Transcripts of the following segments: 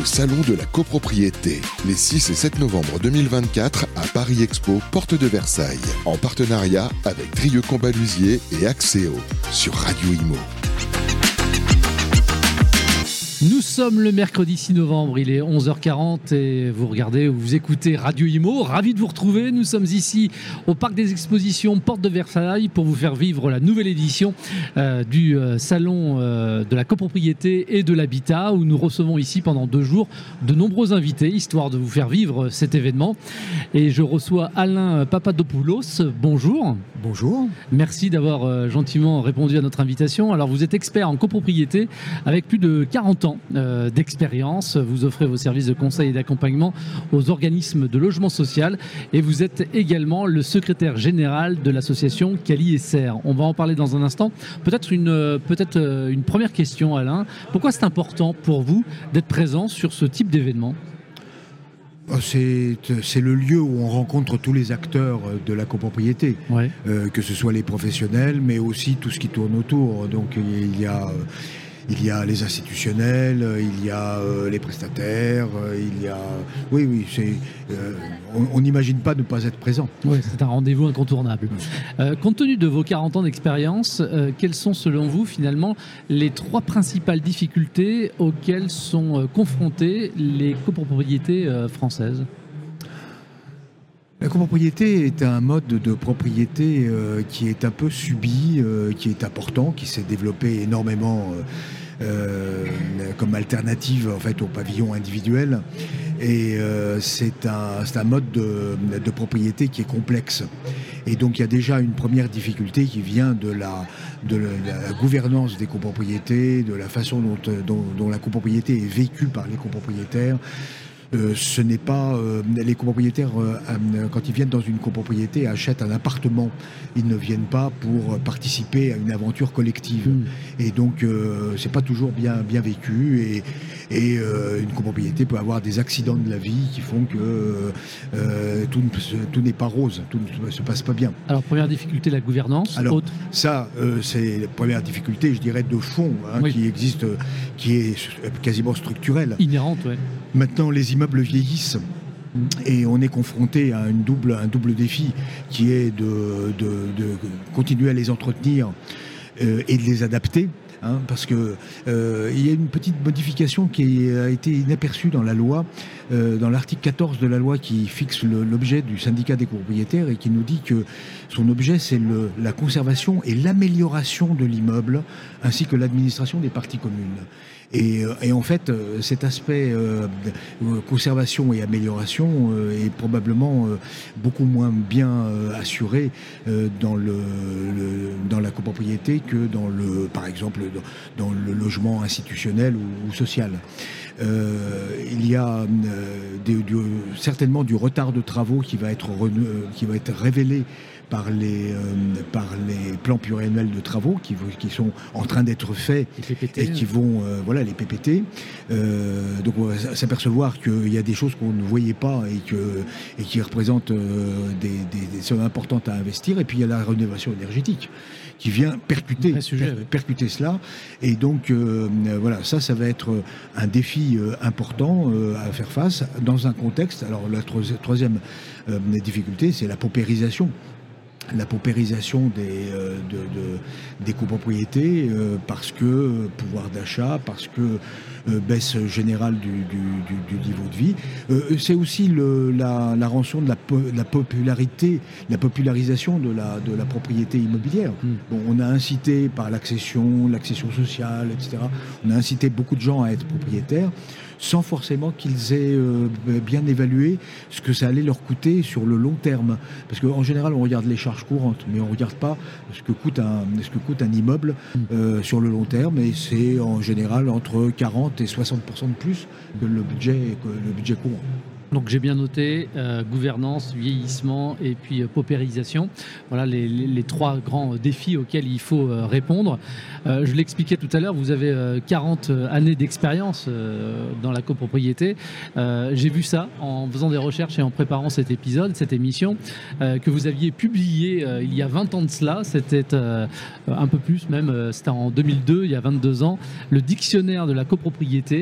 Salon de la copropriété, les 6 et 7 novembre 2024 à Paris Expo, porte de Versailles, en partenariat avec Drieux Combalusier et Axéo, sur Radio Imo. Nous sommes le mercredi 6 novembre, il est 11h40 et vous regardez ou vous écoutez Radio Imo. Ravi de vous retrouver, nous sommes ici au Parc des Expositions Porte de Versailles pour vous faire vivre la nouvelle édition du Salon de la copropriété et de l'habitat, où nous recevons ici pendant 2 jours de nombreux invités, histoire de vous faire vivre cet événement. Et je reçois Alain Papadopoulos, bonjour. Bonjour. Merci d'avoir gentiment répondu à notre invitation. Alors vous êtes expert en copropriété avec plus de 40 ans d'expérience. Vous offrez vos services de conseil et d'accompagnement aux organismes de logement social et vous êtes également le secrétaire général de l'association Cali et Serre. On va en parler dans un instant. Peut-être une première question, Alain. Pourquoi c'est important pour vous d'être présent sur ce type d'événement ? C'est le lieu où on rencontre tous les acteurs de la copropriété, ouais. Que ce soit les professionnels, mais aussi tout ce qui tourne autour. Donc il y a les institutionnels, il y a les prestataires, il y a... Oui, on n'imagine pas ne pas être présent. Oui, c'est un rendez-vous incontournable. Compte tenu de vos 40 ans d'expérience, quelles sont selon vous finalement les 3 principales difficultés auxquelles sont confrontées les copropriétés françaises ? La copropriété est un mode de propriété qui est un peu subi, qui est important, qui s'est développé énormément comme alternative en fait au pavillon individuel. Et c'est un mode de propriété qui est complexe. Et donc il y a déjà une première difficulté qui vient de la gouvernance des copropriétés, de la façon dont la copropriété est vécue par les copropriétaires. Ce n'est pas les copropriétaires quand ils viennent dans une copropriété achètent un appartement, ils ne viennent pas pour participer à une aventure collective et donc c'est pas toujours bien vécu et une copropriété peut avoir des accidents de la vie qui font que tout n'est pas rose, tout ne se passe pas bien. Alors première difficulté, la gouvernance. Alors ça c'est la première difficulté, je dirais de fond, oui. Qui existe, qui est quasiment structurelle, inhérente, ouais. Maintenant, les immeubles vieillissent et on est confronté à un double défi qui est de continuer à les entretenir et de les adapter. Parce que il y a une petite modification qui a été inaperçue dans la loi, dans l'article 14 de la loi qui fixe l'objet du syndicat des copropriétaires et qui nous dit que son objet c'est la conservation et l'amélioration de l'immeuble ainsi que l'administration des parties communes. Et en fait, cet aspect conservation et amélioration est probablement beaucoup moins bien assuré dans la copropriété que par exemple dans le logement institutionnel ou social. Il y a certainement du retard de travaux qui va être révélé par les plans pluriannuels de travaux qui sont en train d'être faits et qui vont les PPT. Donc on va s'apercevoir qu'il y a des choses qu'on ne voyait pas et qui représentent des sommes importantes à investir. Et puis il y a la rénovation énergétique qui vient percuter cela. Et donc ça va être un défi important à faire face dans un contexte. Alors la troisième difficulté, c'est la paupérisation. La paupérisation des copropriétés parce que pouvoir d'achat, parce que baisse générale du niveau de vie. C'est aussi la rançon de la popularité, la popularisation de la propriété immobilière. Bon, on a incité par l'accession sociale, etc. On a incité beaucoup de gens à être propriétaires sans forcément qu'ils aient bien évalué ce que ça allait leur coûter sur le long terme. Parce qu'en général, on regarde les charges courantes, mais on ne regarde pas ce que coûte un immeuble sur le long terme, et c'est en général entre 40 et 60% de plus que le budget courant. Donc j'ai bien noté gouvernance, vieillissement et puis paupérisation. Voilà les 3 grands défis auxquels il faut répondre. Je l'expliquais tout à l'heure, vous avez 40 années d'expérience dans la copropriété. J'ai vu ça en faisant des recherches et en préparant cette émission, que vous aviez publié il y a 20 ans de cela. C'était un peu plus même, c'était en 2002, il y a 22 ans, le dictionnaire de la copropriété.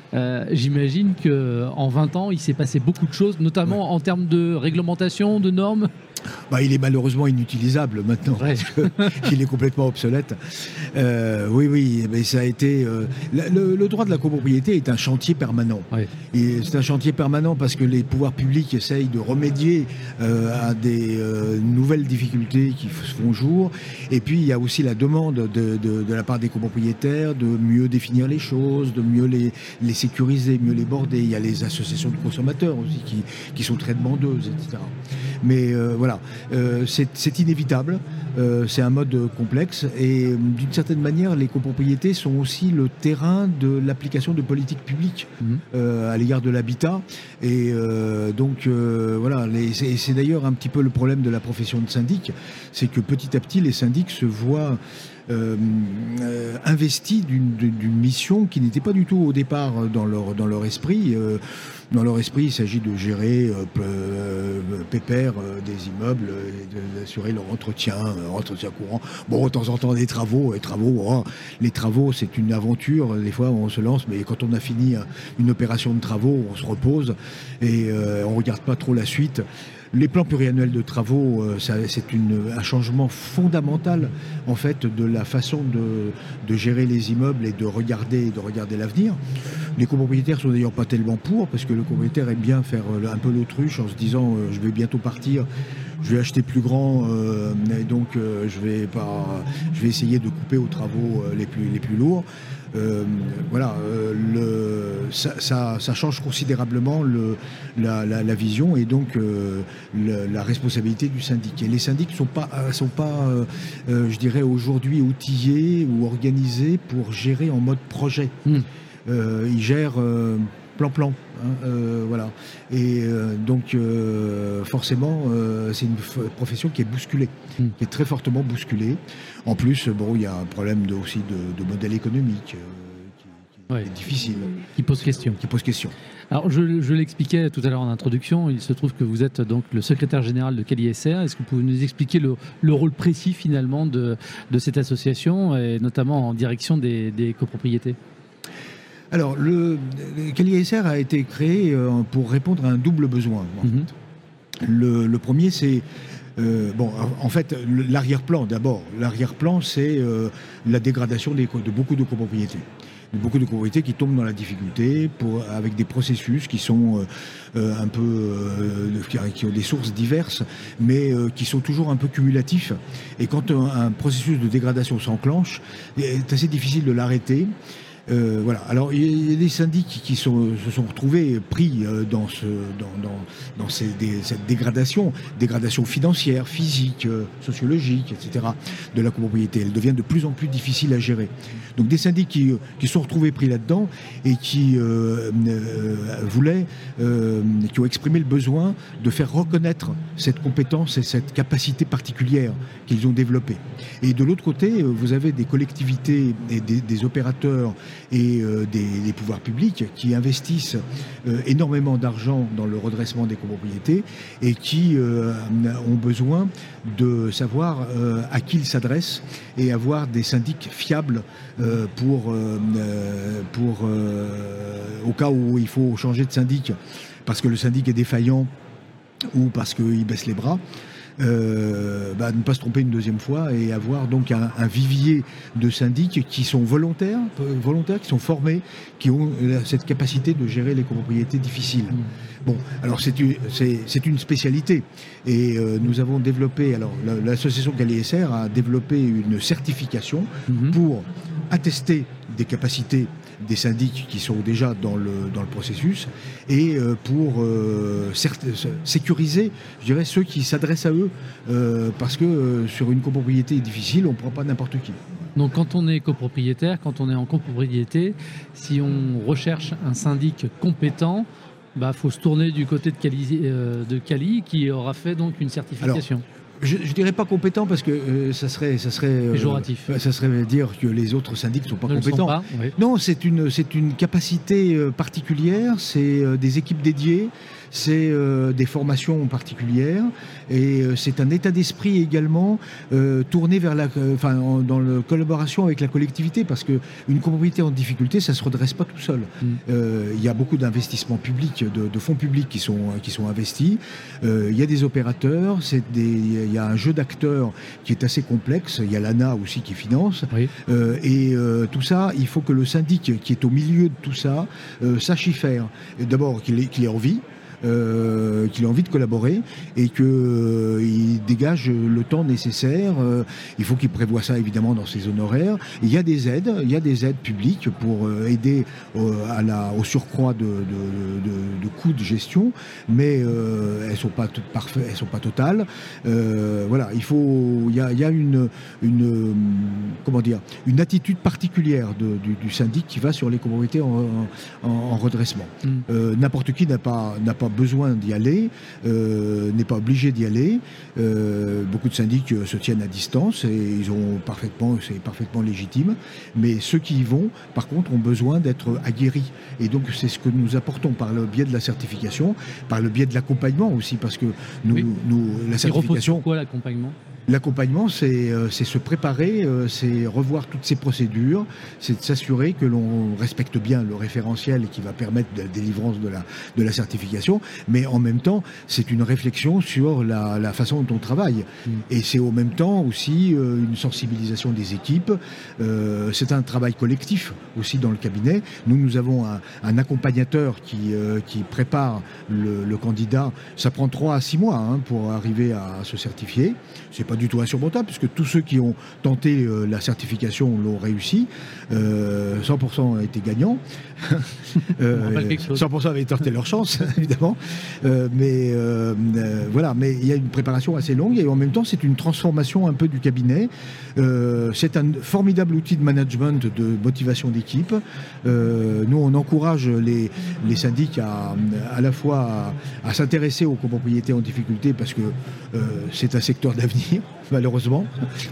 J'imagine qu'en 20 ans, il s'est passé beaucoup de choses, notamment en termes de réglementation, de normes. Il est malheureusement inutilisable maintenant, Ouais. il est complètement obsolète. Oui, mais ça a été... le droit de la copropriété est un chantier permanent. Ouais. Et c'est un chantier permanent parce que les pouvoirs publics essayent de remédier à des nouvelles difficultés qui se font jour. Et puis il y a aussi la demande de la part des copropriétaires de mieux définir les choses, de mieux les sécuriser, mieux les border. Il y a les associations de consommateurs aussi qui sont très demandeuses, etc. Mais voilà, c'est inévitable, c'est un mode complexe et d'une certaine manière, les copropriétés sont aussi le terrain de l'application de politiques publiques à l'égard de l'habitat. Et donc voilà, c'est d'ailleurs un petit peu le problème de la profession de syndic, c'est que petit à petit, les syndics se voient investis d'une mission qui n'était pas du tout au départ dans leur esprit. Dans leur esprit, il s'agit de gérer pépère des immeubles, et d'assurer leur entretien courant. Bon, de temps en temps, des travaux. Les travaux, c'est une aventure. Des fois, on se lance, mais quand on a fini une opération de travaux, on se repose et on regarde pas trop la suite. Les plans pluriannuels de travaux, c'est un changement fondamental en fait de la façon de gérer les immeubles et de regarder l'avenir. Les copropriétaires sont d'ailleurs pas tellement pour, parce que le copropriétaire aime bien faire un peu l'autruche en se disant je vais bientôt partir, je vais acheter plus grand, et donc je vais essayer de couper aux travaux les plus lourds. Ça change considérablement la vision et donc la responsabilité du syndic. Et les syndics sont pas je dirais aujourd'hui outillés ou organisés pour gérer en mode projet. Ils gèrent plan, voilà. Et donc forcément c'est une profession qui est bousculée, qui est très fortement bousculée. En plus, il y a un problème aussi de modèle économique qui est difficile. Qui pose question. Alors je l'expliquais tout à l'heure en introduction, il se trouve que vous êtes donc le secrétaire général de CalISR. Est-ce que vous pouvez nous expliquer le rôle précis finalement de cette association, et notamment en direction des copropriétés ? Alors, le CalISR a été créé pour répondre à un double besoin. En fait. Le premier, c'est... en fait, l'arrière-plan, d'abord. L'arrière-plan, c'est la dégradation de beaucoup de copropriétés. Beaucoup de copropriétés qui tombent dans la difficulté avec des processus qui sont qui ont des sources diverses, mais qui sont toujours un peu cumulatifs. Et quand un processus de dégradation s'enclenche, c'est assez difficile de l'arrêter. Voilà. Alors il y a des syndics qui se sont retrouvés pris dans cette dégradation financière, physique, sociologique, etc. de la copropriété. Elle devient de plus en plus difficile à gérer. Donc des syndics qui sont retrouvés pris là-dedans et qui qui ont exprimé le besoin de faire reconnaître cette compétence et cette capacité particulière qu'ils ont développée. Et de l'autre côté, vous avez des collectivités et des opérateurs et des pouvoirs publics qui investissent énormément d'argent dans le redressement des copropriétés et qui ont besoin de savoir à qui ils s'adressent et avoir des syndics fiables au cas où il faut changer de syndic parce que le syndic est défaillant ou parce qu'il baisse les bras. Ne pas se tromper une deuxième fois et avoir donc un vivier de syndics qui sont volontaires, qui sont formés, qui ont cette capacité de gérer les copropriétés difficiles. Bon, alors c'est une spécialité et nous avons développé, alors l'association CalISR a développé une certification pour attester des capacités des syndics qui sont déjà dans le processus et pour sécuriser, je dirais, ceux qui s'adressent à eux parce que sur une copropriété difficile, on ne prend pas n'importe qui. Donc quand on est copropriétaire, quand on est en copropriété, si on recherche un syndic compétent, faut se tourner du côté de Cali qui aura fait donc une certification. Je ne dirais pas compétent parce que ça serait péjoratif. Ça serait dire que les autres syndics ne sont pas compétents. Oui. Non, c'est une capacité particulière, c'est des équipes dédiées, c'est des formations particulières et c'est un état d'esprit également tourné vers dans la collaboration avec la collectivité, parce qu'une copropriété en difficulté, ça ne se redresse pas tout seul. Il y a beaucoup d'investissements publics, de fonds publics qui sont investis. Il y a des opérateurs, il y a un jeu d'acteurs qui est assez complexe. Il y a l'ANA aussi qui finance. Oui. Tout ça, il faut que le syndic qui est au milieu de tout ça sache y faire. D'abord, qu'il ait envie. Qu'il a envie de collaborer et qu'il dégage le temps nécessaire. Il faut qu'il prévoie ça évidemment dans ses honoraires. Il y a des aides publiques pour aider au surcroît de coûts de gestion, mais elles sont pas parfaites, elles sont pas totales. Voilà, il y a une attitude particulière du syndic qui va sur les copropriétés en redressement. N'importe qui n'a pas besoin d'y aller, n'est pas obligé d'y aller. Beaucoup de syndics se tiennent à distance et c'est parfaitement légitime. Mais ceux qui y vont, par contre, ont besoin d'être aguerris. Et donc, c'est ce que nous apportons par le biais de la certification, par le biais de l'accompagnement aussi, parce que la certification. Il repose sur quoi l'accompagnement ? L'accompagnement, c'est se préparer, c'est revoir toutes ces procédures, c'est de s'assurer que l'on respecte bien le référentiel qui va permettre la délivrance de la certification, mais en même temps, c'est une réflexion sur la façon dont on travaille. Et c'est en même temps aussi une sensibilisation des équipes. C'est un travail collectif aussi dans le cabinet. Nous avons un accompagnateur qui prépare le candidat. Ça prend 3 à 6 mois pour arriver à se certifier. C'est pas du tout insurmontable, puisque tous ceux qui ont tenté la certification l'ont réussi. 100% ont été gagnants. 100% avaient tenté leur chance, évidemment. Voilà, mais il y a une préparation assez longue et en même temps, c'est une transformation un peu du cabinet. C'est un formidable outil de management, de motivation d'équipe. Nous, on encourage les syndics à la fois à s'intéresser aux copropriétés en difficulté, parce que c'est un secteur d'avenir, malheureusement.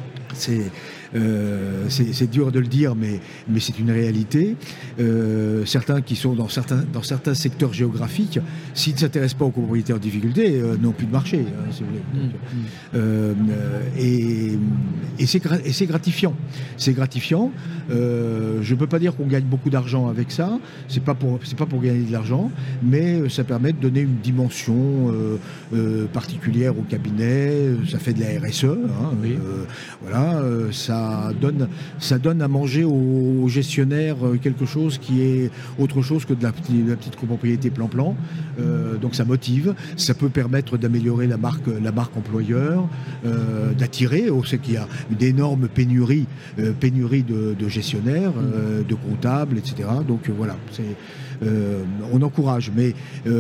C'est dur de le dire, mais c'est une réalité. Certains qui sont dans certains secteurs géographiques, s'ils ne s'intéressent pas aux copropriétés en difficulté, n'ont plus de marché, si vous voulez. Et c'est gratifiant. C'est gratifiant. Je ne peux pas dire qu'on gagne beaucoup d'argent avec ça. C'est pas pour gagner de l'argent, mais ça permet de donner une dimension particulière au cabinet. Ça fait de la RSE. Voilà. Ça donne à manger aux gestionnaires quelque chose qui est autre chose que de la petite copropriété plan-plan. Donc ça motive, ça peut permettre d'améliorer la marque employeur, d'attirer. On sait qu'il y a une énorme pénurie de gestionnaires, de comptables, etc. Donc voilà, on encourage, mais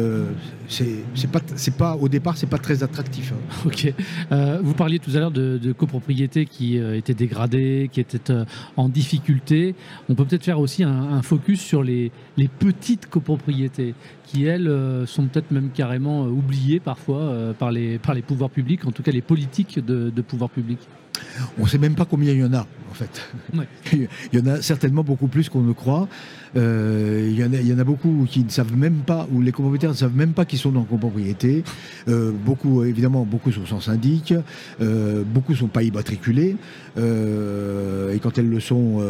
au départ, c'est pas très attractif. Ok. Vous parliez tout à l'heure de copropriétés qui étaient dégradées, qui étaient en difficulté. On peut peut-être faire aussi un focus sur les petites copropriétés qui, elles, sont peut-être même carrément oubliées parfois par les pouvoirs publics, en tout cas les politiques de pouvoirs publics. On ne sait même pas combien il y en a, en fait. Ouais. Il y en a certainement beaucoup plus qu'on ne croit. Il y en a beaucoup qui ne savent même pas, ou les copropriétaires ne savent même pas qu'ils sont dans copropriété. Beaucoup sont sans syndic, beaucoup ne sont pas immatriculés. Et quand elles le sont,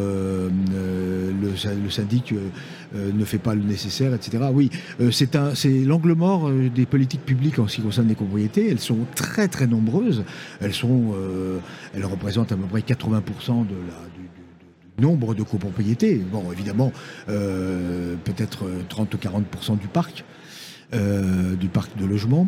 le syndic ne fait pas le nécessaire, etc. Oui, c'est l'angle mort des politiques publiques en ce qui concerne les copropriétés. Elles sont très très nombreuses. Elles représentent à peu près 80% du nombre de copropriétés. Bon, évidemment, peut-être 30 ou 40% du parc de logement.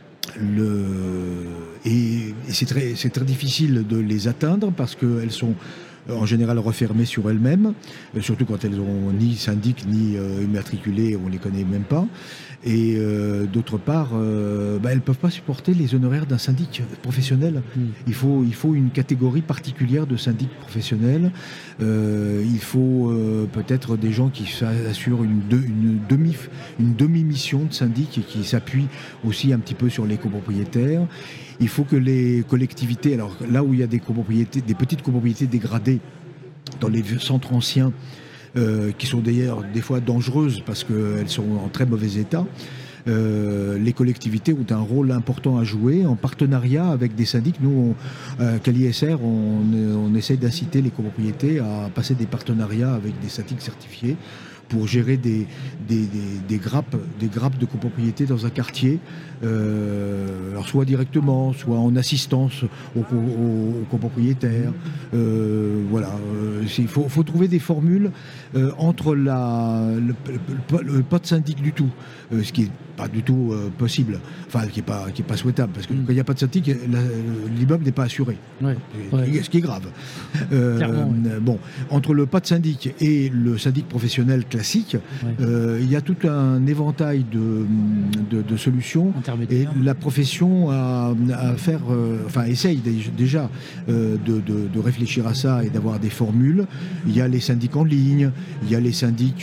Et c'est très difficile de les atteindre parce qu'elles sont en général refermées sur elles-mêmes, surtout quand elles n'ont ni syndic ni immatriculé, on ne les connaît même pas. Et d'autre part, elles ne peuvent pas supporter les honoraires d'un syndic professionnel. Il faut une catégorie particulière de syndic professionnel. Il faut peut-être des gens qui assurent une demi-mission de syndic et qui s'appuient aussi un petit peu sur les copropriétaires. il faut que les collectivités, alors là où il y a des petites copropriétés dégradées dans les centres anciens, qui sont d'ailleurs des fois dangereuses parce qu'elles sont en très mauvais état, les collectivités ont un rôle important à jouer en partenariat avec des syndics. Nous, qu'à l'ISR, on essaye d'inciter les copropriétés à passer des partenariats avec des syndics certifiés pour gérer des grappes de copropriété dans un quartier, alors soit directement, soit en assistance aux copropriétaires. Voilà, il faut trouver des formules entre le pas de syndic du tout, ce qui est pas du tout possible, enfin qui est pas souhaitable, parce que quand il n'y a pas de syndic, l'immeuble n'est pas assuré, ce qui est grave. Bon, entre le pas de syndic et le syndic professionnel classique, il y a tout un éventail de solutions, et la profession essaye déjà de réfléchir à ça et d'avoir des formules. Il y a les syndics en ligne, il y a les syndics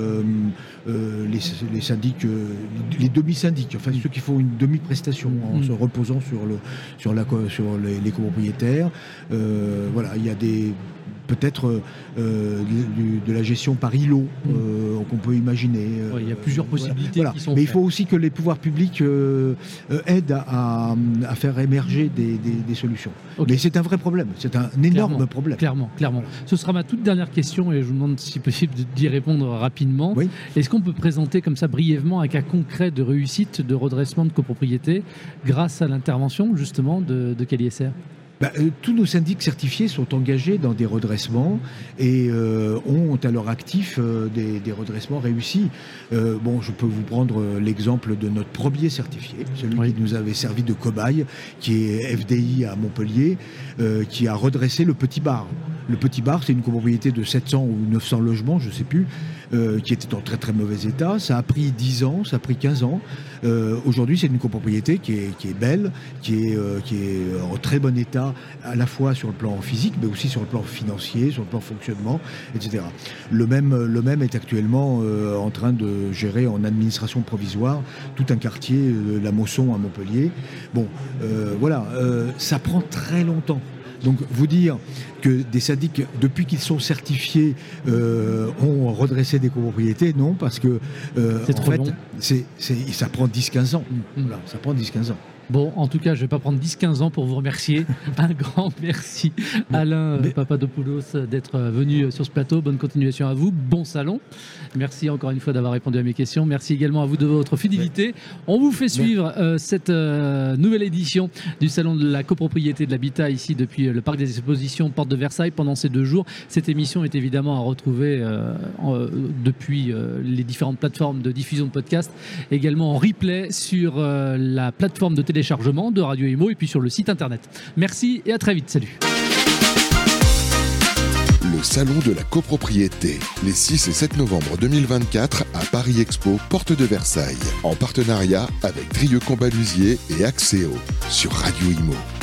les demi-syndics, enfin ceux qui font une demi-prestation en se reposant sur les copropriétaires. Voilà, il y a peut-être de la gestion par îlot qu'on peut imaginer. Il y a plusieurs possibilités qui sont Mais faites. Il faut aussi que les pouvoirs publics aident à faire émerger des solutions. Okay. Mais c'est un vrai problème, c'est un énorme problème. Clairement. Ce sera ma toute dernière question et je vous demande si possible d'y répondre rapidement. Oui. Est-ce qu'on peut présenter comme ça brièvement un cas concret de réussite de redressement de copropriété grâce à l'intervention justement de CalISR ? Tous nos syndics certifiés sont engagés dans des redressements et ont à leur actif des redressements réussis. Je peux vous prendre l'exemple de notre premier certifié, celui qui nous avait servi de cobaye, qui est FDI à Montpellier, qui a redressé le Petit Bar. Le Petit Bar, c'est une copropriété de 700 ou 900 logements, je ne sais plus, qui était en très très mauvais état. Ça a pris 10 ans, ça a pris 15 ans. Aujourd'hui, c'est une copropriété qui est belle, qui est en très bon état, à la fois sur le plan physique, mais aussi sur le plan financier, sur le plan fonctionnement, etc. Le même est actuellement en train de gérer en administration provisoire tout un quartier, la Mosson à Montpellier. Ça prend très longtemps. Donc vous dire que des syndics, depuis qu'ils sont certifiés, ont redressé des copropriétés, non, parce que ça prend 10-15 ans. Voilà, ça prend 10-15 ans. Bon, en tout cas, je ne vais pas prendre 10-15 ans pour vous remercier. Un grand merci, Alain Papadopoulos, d'être venu sur ce plateau. Bonne continuation à vous. Bon salon. Merci encore une fois d'avoir répondu à mes questions. Merci également à vous de votre fidélité. On vous fait suivre cette nouvelle édition du Salon de la copropriété de l'habitat ici depuis le Parc des Expositions Porte de Versailles pendant ces 2 jours. Cette émission est évidemment à retrouver depuis les différentes plateformes de diffusion de podcasts, également en replay sur la plateforme de téléchargement de Radio Imo et puis sur le site internet. Merci et à très vite. Salut. Le Salon de la copropriété, les 6 et 7 novembre 2024 à Paris Expo, Porte de Versailles, en partenariat avec Trieux Combalusier et Axéo sur Radio Imo.